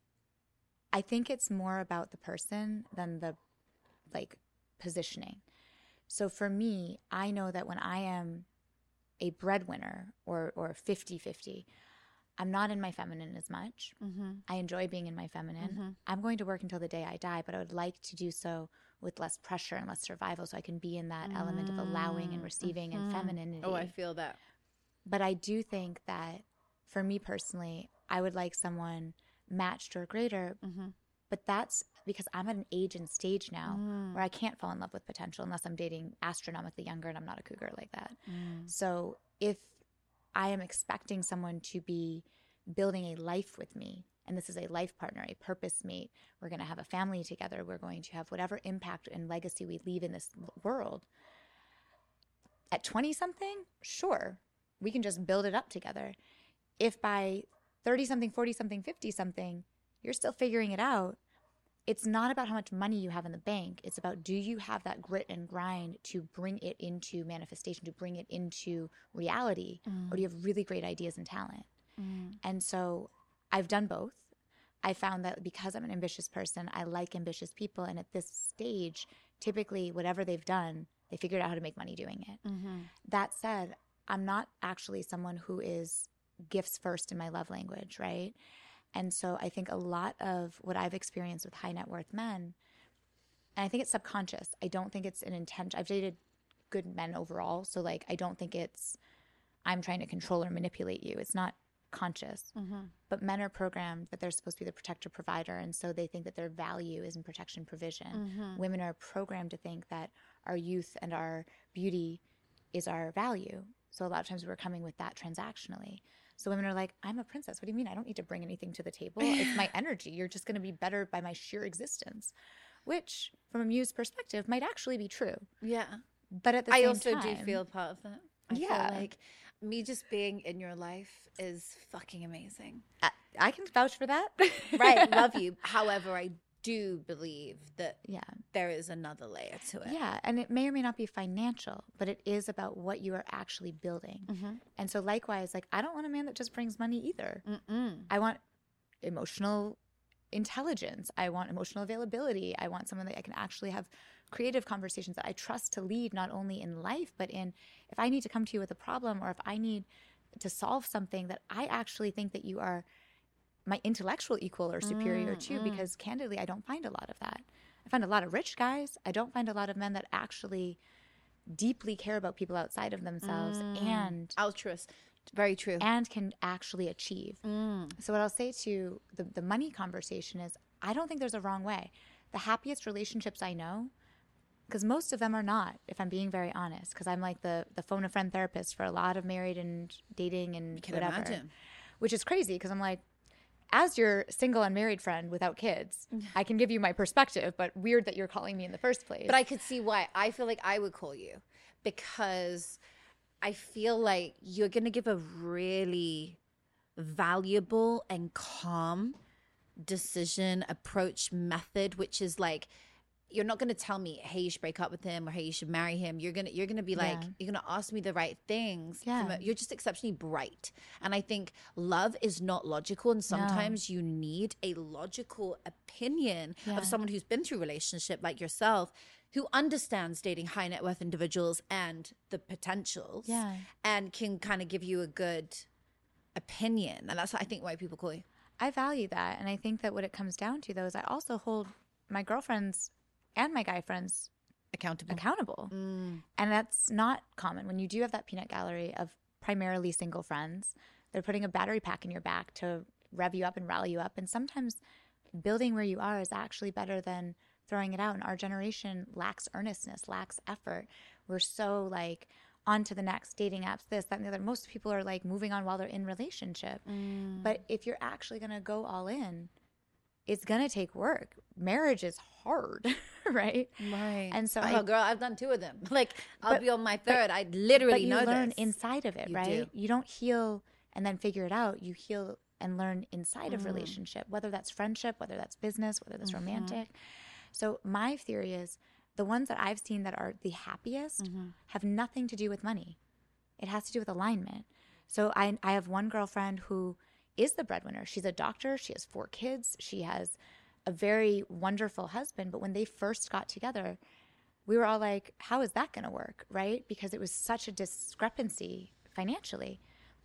I think it's more about the person than the, like, positioning. So for me, I know that when I am a breadwinner or or fifty-fifty, I'm not in my feminine as much. Mm-hmm. I enjoy being in my feminine. Mm-hmm. I'm going to work until the day I die, but I would like to do so with less pressure and less survival, so I can be in that mm-hmm. element of allowing and receiving mm-hmm. and femininity. Oh, I feel that. But I do think that for me personally, I would like someone matched or greater, mm-hmm. but that's because I'm at an age and stage now mm. where I can't fall in love with potential unless I'm dating astronomically younger, and I'm not a cougar like that. Mm. So if I am expecting someone to be building a life with me, and this is a life partner, a purpose mate, we're going to have a family together, we're going to have whatever impact and legacy we leave in this world. At twenty-something, sure, we can just build it up together. If by thirty-something, forty-something, fifty-something, you're still figuring it out, it's not about how much money you have in the bank. It's about, do you have that grit and grind to bring it into manifestation, to bring it into reality, mm. or do you have really great ideas and talent? Mm. And so I've done both. I found that because I'm an ambitious person, I like ambitious people. And at this stage, typically whatever they've done, they figured out how to make money doing it. Mm-hmm. That said, I'm not actually someone who is gifts first in my love language, right? And so I think a lot of what I've experienced with high net worth men, and I think it's subconscious. I don't think it's an intention. I've dated good men overall. So like, I don't think it's, I'm trying to control or manipulate you. It's not conscious. Mm-hmm. But men are programmed that they're supposed to be the protector provider. And so they think that their value is in protection provision. Mm-hmm. Women are programmed to think that our youth and our beauty is our value. So a lot of times we're coming with that transactionally. So women are like, I'm a princess. What do you mean? I don't need to bring anything to the table. It's my energy. You're just going to be better by my sheer existence, which from a muse perspective might actually be true. Yeah. But at the I same also time, do feel part of that. I yeah. feel like me just being in your life is fucking amazing. I, I can vouch for that. Right. Love you. However, I do believe that yeah. there is another layer to it. Yeah. And it may or may not be financial, but it is about what you are actually building. Mm-hmm. And so likewise, like, I don't want a man that just brings money either. Mm-mm. I want emotional intelligence. I want emotional availability. I want someone that I can actually have creative conversations that I trust to lead not only in life, but in, if I need to come to you with a problem, or if I need to solve something, that I actually think that you are my intellectual equal or superior mm, to, mm. because candidly, I don't find a lot of that. I find a lot of rich guys. I don't find a lot of men that actually deeply care about people outside of themselves mm. and altruist. Very true. And can actually achieve. Mm. So what I'll say to the, the money conversation is, I don't think there's a wrong way. The happiest relationships I know, because most of them are not, if I'm being very honest, because I'm like the, the phone a friend therapist for a lot of married and dating and can whatever. Imagine. Which is crazy, because I'm like, as your single unmarried friend without kids, I can give you my perspective, but weird that you're calling me in the first place. But I could see why. I feel like I would call you, because I feel like you're going to give a really valuable and calm decision approach method, which is like, you're not going to tell me, hey, you should break up with him, or hey, you should marry him. You're going to, you're going to be like, Yeah. you're going to ask me the right things. Yeah. From a, you're just exceptionally bright. And I think love is not logical. And sometimes no. you need a logical opinion yeah. of someone who's been through a relationship like yourself, who understands dating high net worth individuals and the potentials yeah. and can kind of give you a good opinion. And that's, I think, why people call you. I value that. And I think that what it comes down to, though, is I also hold my girlfriends and my guy friends accountable. accountable. Mm. And that's not common. When you do have that peanut gallery of primarily single friends, they're putting a battery pack in your back to rev you up and rally you up. And sometimes building where you are is actually better than throwing it out. And our generation lacks earnestness, lacks effort. We're so like on to the next, dating apps, this, that, and the other. Most people are like moving on while they're in relationship. Mm. But if you're actually going to go all in, it's going to take work. Marriage is hard, right? Right. And so, oh, I, girl, I've done two of them. Like, I'll but, be on my third. But, I literally but know you learn this. inside of it, You right? do. You don't heal and then figure it out. You heal and learn inside mm. of relationship, whether that's friendship, whether that's business, whether that's mm-hmm. romantic. So my theory is the ones that I've seen that are the happiest mm-hmm. have nothing to do with money. It has to do with alignment. So I, I have one girlfriend who is the breadwinner. She's a doctor. She has four kids. She has a very wonderful husband. But when they first got together, we were all like, how is that going to work, right? Because it was such a discrepancy financially.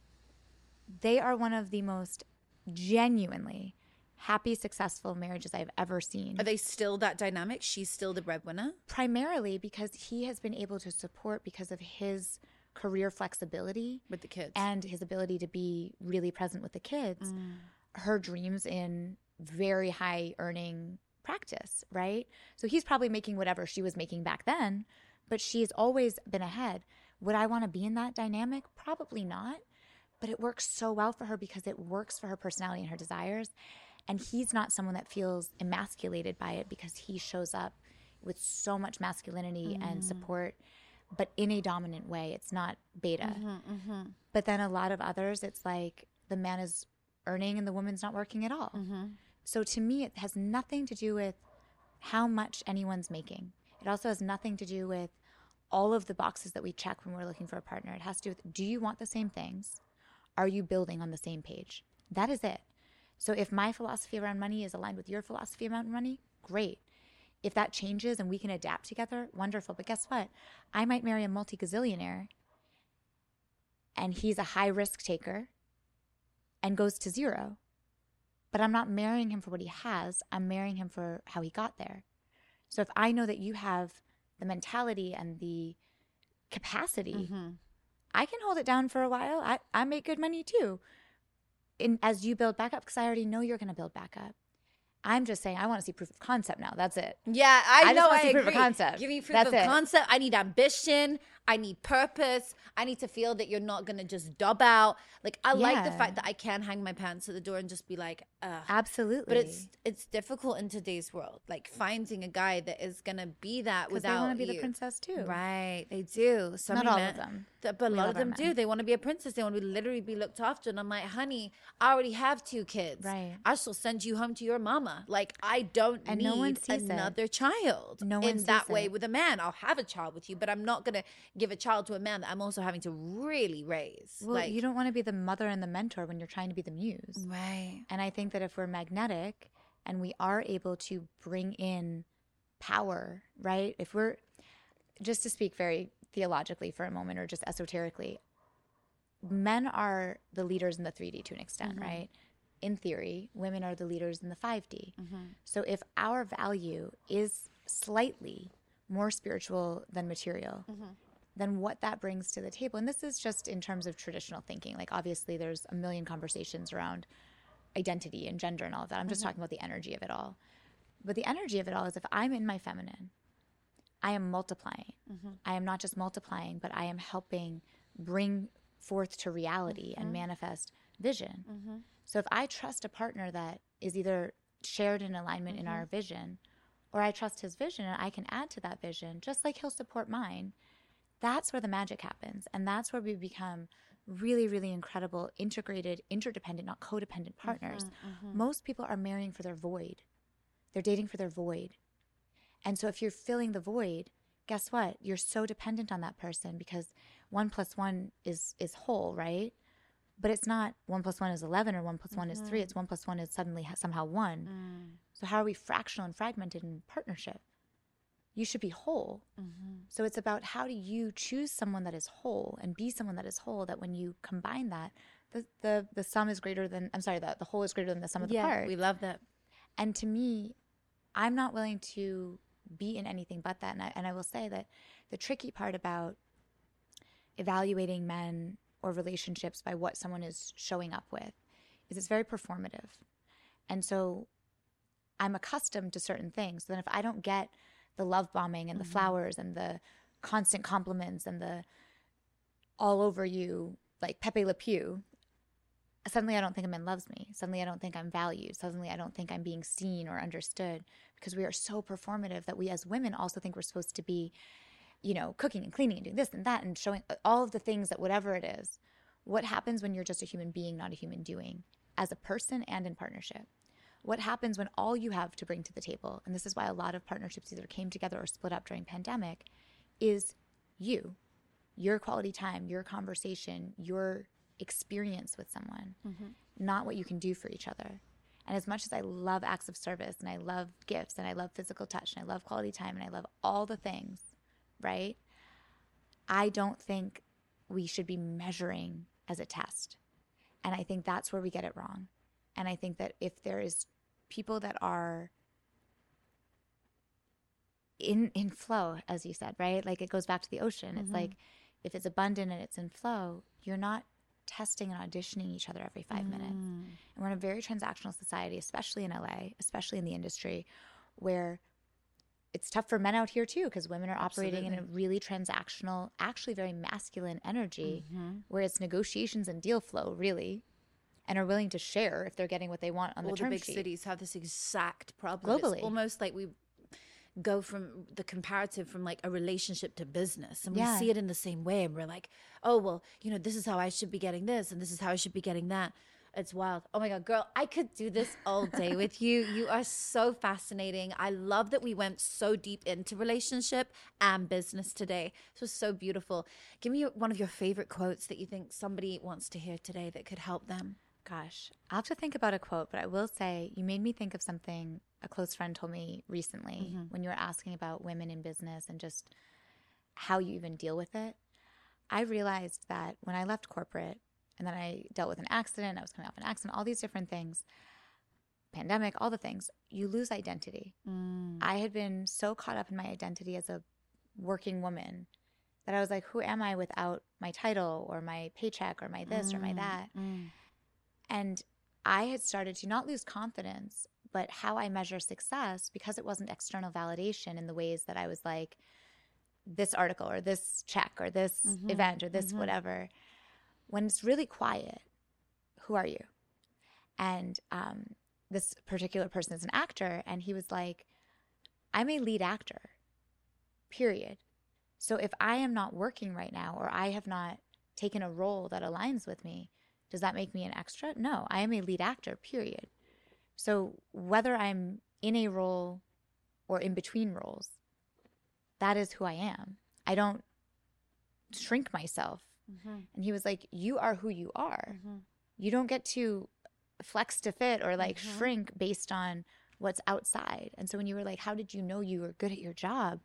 They are one of the most genuinely happy, successful marriages I've ever seen. Are they still that dynamic? She's still the breadwinner? Primarily because he has been able to support because of his career flexibility. With the kids. And his ability to be really present with the kids. Mm. Her dreams in very high earning practice, right? So he's probably making whatever she was making back then, but she's always been ahead. Would I want to be in that dynamic? Probably not. But it works so well for her because it works for her personality and her desires. And he's not someone that feels emasculated by it because he shows up with so much masculinity mm. and support, but in a dominant way. It's not beta. Mm-hmm, mm-hmm. But then a lot of others, it's like the man is earning and the woman's not working at all. Mm-hmm. So to me, it has nothing to do with how much anyone's making. It also has nothing to do with all of the boxes that we check when we're looking for a partner. It has to do with, do you want the same things? Are you building on the same page? That is it. So if my philosophy around money is aligned with your philosophy around money, great. If that changes and we can adapt together, wonderful. But guess what? I might marry a multi-gazillionaire and he's a high risk taker and goes to zero. But I'm not marrying him for what he has. I'm marrying him for how he got there. So if I know that you have the mentality and the capacity, mm-hmm. I can hold it down for a while. I, I make good money too. In, as you build back up, because I already know you're going to build back up. I'm just saying I want to see proof of concept now. That's it. Yeah, I, I know. Just want I to see agree. proof of concept. Give me proof That's of it. concept. I need ambition. I need purpose. I need to feel that you're not going to just dub out. Like, I yeah. like the fact that I can hang my pants at the door and just be like, ugh. Absolutely. But it's it's difficult in today's world. Like, finding a guy that is going to be that without they want to you. be the princess too. Right. They do. Some not all men, of them. Th- but a we lot of them do. men. They want to be a princess. They want to literally be looked after. And I'm like, honey, I already have two kids. Right. I shall send you home to your mama. Like, I don't and need no one sees another it. child no one in sees that it. way with a man. I'll have a child with you, but I'm not going to give a child to a man that I'm also having to really raise. Well, like, you don't want to be the mother and the mentor when you're trying to be the muse. Right. And I think that if we're magnetic and we are able to bring in power, right? If we're, just to speak very theologically for a moment or just esoterically, men are the leaders in the three D to an extent, mm-hmm. right? In theory, women are the leaders in the five D. Mm-hmm. So if our value is slightly more spiritual than material, mm-hmm. then what that brings to the table, and this is just in terms of traditional thinking, like obviously there's a million conversations around identity and gender and all of that. I'm just mm-hmm. talking about the energy of it all. But the energy of it all is if I'm in my feminine, I am multiplying. Mm-hmm. I am not just multiplying, but I am helping bring forth to reality mm-hmm. and manifest vision. Mm-hmm. So if I trust a partner that is either shared in alignment mm-hmm. in our vision, or I trust his vision and I can add to that vision, just like he'll support mine, that's where the magic happens. And that's where we become really, really incredible, integrated, interdependent, not codependent partners. Mm-hmm, mm-hmm. Most people are marrying for their void. They're dating for their void. And so if you're filling the void, guess what? You're so dependent on that person because one plus one is is whole, right? But it's not one plus one is eleven or one plus mm-hmm. one is three. It's one plus one is suddenly somehow one. Mm. So how are we fractional and fragmented in partnership? You should be whole. Mm-hmm. So it's about how do you choose someone that is whole and be someone that is whole, that when you combine that, the the, the sum is greater than, I'm sorry, the, the whole is greater than the sum of yeah, the parts. We love that. And to me, I'm not willing to be in anything but that. And I, and I will say that the tricky part about evaluating men or relationships by what someone is showing up with is it's very performative. And so I'm accustomed to certain things. So then if I don't get the love bombing and mm-hmm. the flowers and the constant compliments and the all over you, like Pepe Le Pew, suddenly I don't think a man loves me. Suddenly I don't think I'm valued. Suddenly I don't think I'm being seen or understood, because we are so performative that we as women also think we're supposed to be, you know, cooking and cleaning and doing this and that and showing all of the things that whatever it is. What happens when you're just a human being, not a human doing, as a person and in partnership? What happens when all you have to bring to the table, and this is why a lot of partnerships either came together or split up during pandemic, is you, your quality time, your conversation, your experience with someone, mm-hmm. not what you can do for each other. And as much as I love acts of service and I love gifts and I love physical touch and I love quality time and I love all the things, right? I don't think we should be measuring as a test. And I think that's where we get it wrong. And I think that if there is people that are in in flow, as you said, right? Like it goes back to the ocean. Mm-hmm. It's like if it's abundant and it's in flow, you're not testing and auditioning each other every five mm. minutes. And we're in a very transactional society, especially in L A, especially in the industry, where it's tough for men out here too, because women are operating Absolutely. in a really transactional, actually very masculine energy, mm-hmm. where it's negotiations and deal flow, really, and are willing to share if they're getting what they want on All the term the big sheet. cities have this exact problem. Globally. It's almost like we go from the comparative from like a relationship to business, and yeah. we see it in the same way, and we're like, oh well, you know, this is how I should be getting this and this is how I should be getting that. It's wild. Oh my God, girl, I could do this all day with you. You are so fascinating. I love that we went so deep into relationship and business today. This was so beautiful. Give me one of your favorite quotes that you think somebody wants to hear today that could help them. Gosh, I'll have to think about a quote, but I will say you made me think of something a close friend told me recently mm-hmm. when you were asking about women in business and just how you even deal with it. I realized that when I left corporate and then I dealt with an accident, I was coming off an accident, all these different things, pandemic, all the things, you lose identity. Mm. I had been so caught up in my identity as a working woman that I was like, who am I without my title or my paycheck or my this mm. or my that? Mm. And I had started to not lose confidence, but how I measure success, because it wasn't external validation in the ways that I was like, this article or this check or this mm-hmm. event or this mm-hmm. whatever. When it's really quiet, who are you? And um, this particular person is an actor, and he was like, I'm a lead actor, period. So if I am not working right now or I have not taken a role that aligns with me, does that make me an extra? No, I am a lead actor, period. So whether I'm in a role or in between roles, that is who I am. I don't shrink myself. Mm-hmm. And he was like, you are who you are. Mm-hmm. You don't get to flex to fit or like mm-hmm. shrink based on what's outside. And so when you were like, how did you know you were good at your job?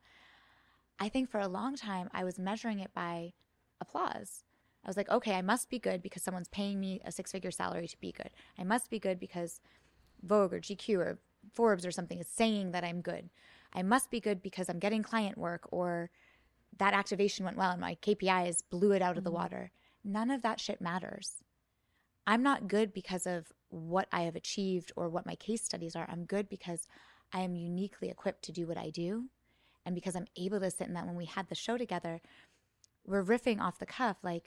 I think for a long time, I was measuring it by applause. I was like, okay, I must be good because someone's paying me a six-figure salary to be good. I must be good because Vogue or G Q or Forbes or something is saying that I'm good. I must be good because I'm getting client work or that activation went well and my K P Is blew it out mm-hmm. of the water. None of that shit matters. I'm not good because of what I have achieved or what my case studies are. I'm good because I am uniquely equipped to do what I do, and because I'm able to sit in that. When we had the show together, we're riffing off the cuff like,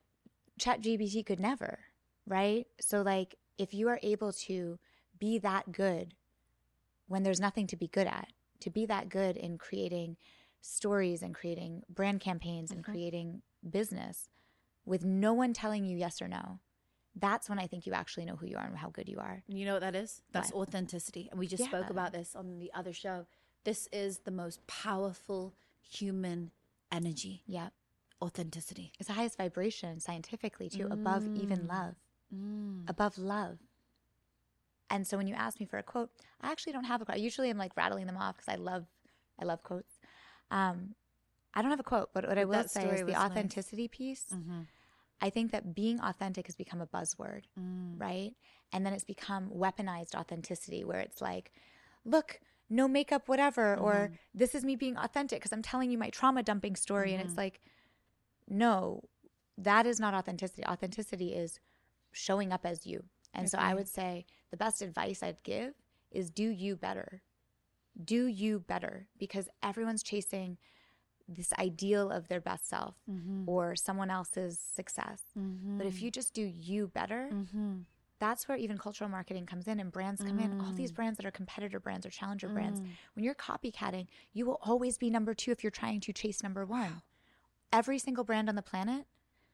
ChatGPT could never, right? So like if you are able to be that good when there's nothing to be good at, to be that good in creating stories and creating brand campaigns and mm-hmm. creating business with no one telling you yes or no, that's when I think you actually know who you are and how good you are. You know what that is? That's what? Authenticity. And we just yeah. spoke about this on the other show. this is the most powerful human energy. Yeah. Authenticity. It's the highest vibration scientifically too, mm. above even love, mm. above love. And so when you ask me for a quote, I actually don't have a quote. Usually I'm like rattling them off because I love, I love quotes. Um, I don't have a quote, but what I will say is the authenticity nice. piece. Mm-hmm. I think that being authentic has become a buzzword, mm. right? And then it's become weaponized authenticity where it's like, look, no makeup, whatever, mm-hmm. or this is me being authentic because I'm telling you my trauma dumping story. Mm-hmm. And it's like, no, that is not authenticity. Authenticity is showing up as you. And okay. so I would say the best advice I'd give is do you better. Do you better, because everyone's chasing this ideal of their best self mm-hmm. or someone else's success. Mm-hmm. But if you just do you better, mm-hmm. that's where even cultural marketing comes in and brands come mm. in. All these brands that are competitor brands or challenger mm. brands, when you're copycatting, you will always be number two if you're trying to chase number one. Wow. Every single brand on the planet,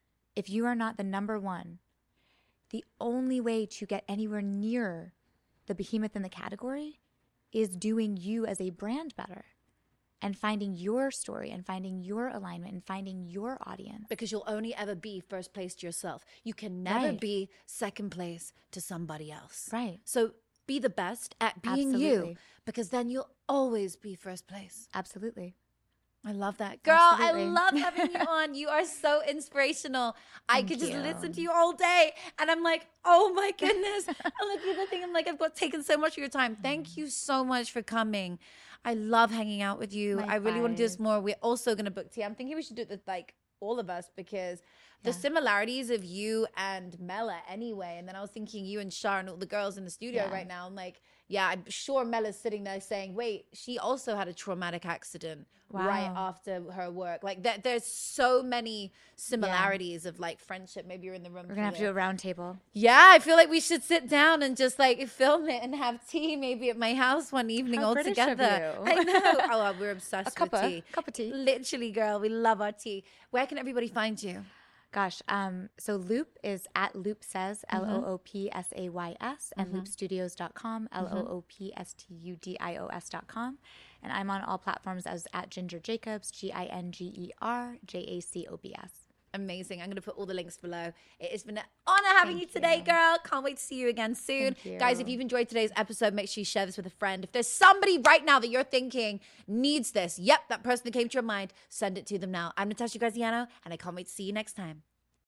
if you are not the number one, the only way to get anywhere near the behemoth in the category is doing you as a brand better and finding your story and finding your alignment and finding your audience. Because you'll only ever be first place to yourself. You can never Right. be second place to somebody else. Right. So be the best at being you, Absolutely. because then you'll always be first place. Absolutely. I love that. Girl, Absolutely. I love having you on. You are so inspirational. I Thank could just you. listen to you all day. And I'm like, oh my goodness. And like the other thing, I'm like, I've got taken so much of your time. Thank you so much for coming. I love hanging out with you. I really want to do this more. We're also going to book tea. I'm thinking we should do it with like all of us, because the Yeah. similarities of you and Mela anyway. And then I was thinking you and Shar and all the girls in the studio Yeah. right now. I'm like, yeah, I'm sure Mela's sitting there saying, wait, she also had a traumatic accident right Wow. after her work. Like that, there's so many similarities of like friendship. Maybe you're in the room. We're going to have to do a round table. Yeah, I feel like we should sit down and just like film it and have tea maybe at my house one evening How all British together. of you. I know. Oh, we're obsessed A cup with of, tea. cup of tea. Literally, girl, we love our tea. Where can everybody find you? Gosh, um, so Loop is at Loop Says, L O O P S A Y S, and loop studios dot com, L O O P S T U D I O S dot com. And I'm on all platforms as at Ginger Jacobs, G I N G E R J A C O B S. Amazing. I'm going to put all the links below. It has been an honor having Thank you today, you. girl. Can't wait to see you again soon. Thank you. Guys, if you've enjoyed today's episode, make sure you share this with a friend. If there's somebody right now that you're thinking needs this, yep, that person that came to your mind, send it to them now. I'm Natasha Graziano, and I can't wait to see you next time.